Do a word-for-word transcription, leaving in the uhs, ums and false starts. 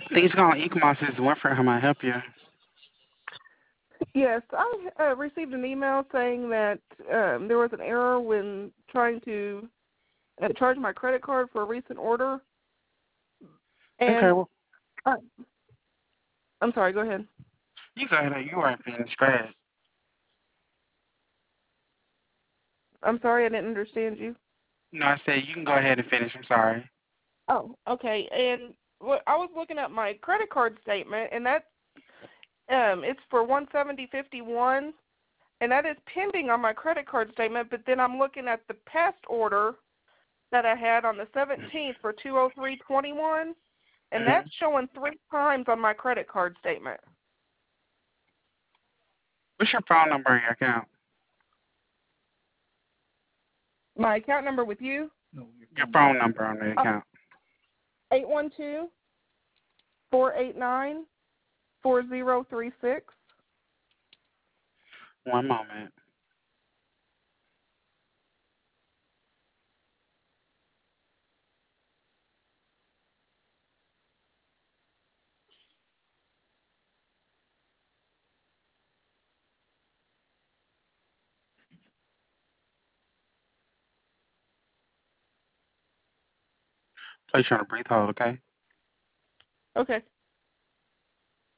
Thanks for calling Ecomos. This is Winfred. How may I help you? Yes, I uh, received an email saying that um, there was an error when trying to uh, charge my credit card for a recent order. Okay, And well, uh, I'm sorry, go ahead. you go ahead. You are finished. Go ahead. I'm sorry, I didn't understand you. No, I said you can go ahead and finish. I'm sorry. Oh, okay. And what I was looking at my credit card statement, and that um, it's for one seventy fifty one, and that is pending on my credit card statement. But then I'm looking at the past order that I had on the seventeenth for two oh three twenty one, and Mm-hmm. that's showing three times on my credit card statement. What's your phone number in your account? My account number with you? Your phone number on the account. eight one two, four eight nine, four zero three six. One moment. Place you on a brief hold, okay? Okay.